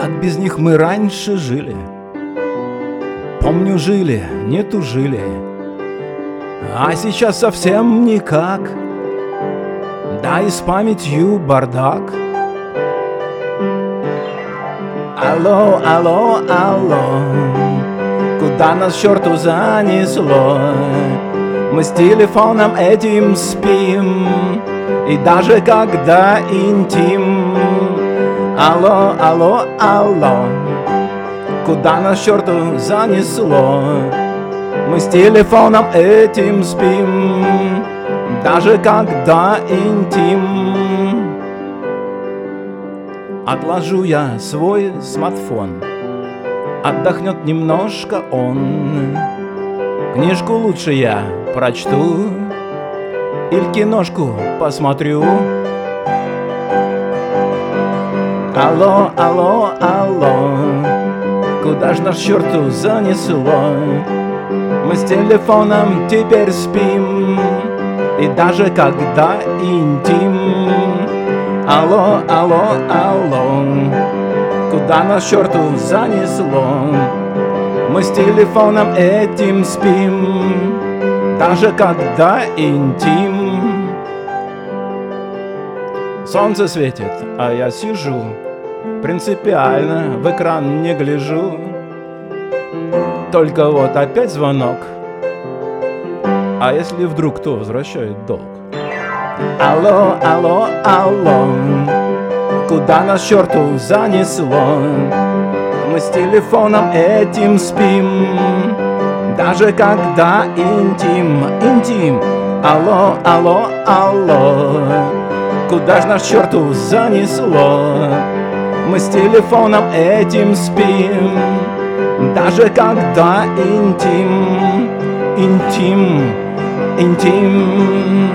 как без них мы раньше жили. Помню, жили, не тужили, а сейчас совсем никак. Да и с памятью бардак. Алло, алло, алло, куда нас к черту занесло? Мы с телефоном этим спим, и даже когда интим. Алло, алло, алло, куда нас к черту занесло? Мы с телефоном этим спим, даже когда интим. Отложу я свой смартфон, отдохнет немножко он. Книжку лучше я прочту или киношку посмотрю. Алло, алло, алло, куда ж нас к черту занесло? Мы с телефоном теперь спим, и даже когда интим. Алло, алло, алло, куда нас к черту занесло? Мы с телефоном этим спим, даже когда интим. Солнце светит, а я сижу, принципиально в экран не гляжу. Только вот опять звонок. А если вдруг кто возвращает долг? Алло, алло, алло, куда нас к черту занесло? Мы с телефоном этим спим, даже когда интим, интим. Алло, алло, алло, куда ж нас к черту занесло? Мы с телефоном этим спим, даже когда интим, интим, интим.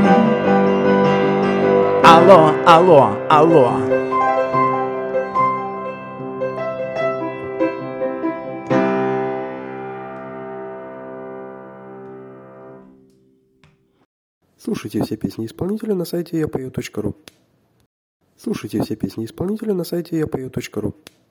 Алло, алло, алло. Слушайте все песни исполнителя на сайте yapою.ru. Слушайте все песни исполнителя на сайте yapою.ru.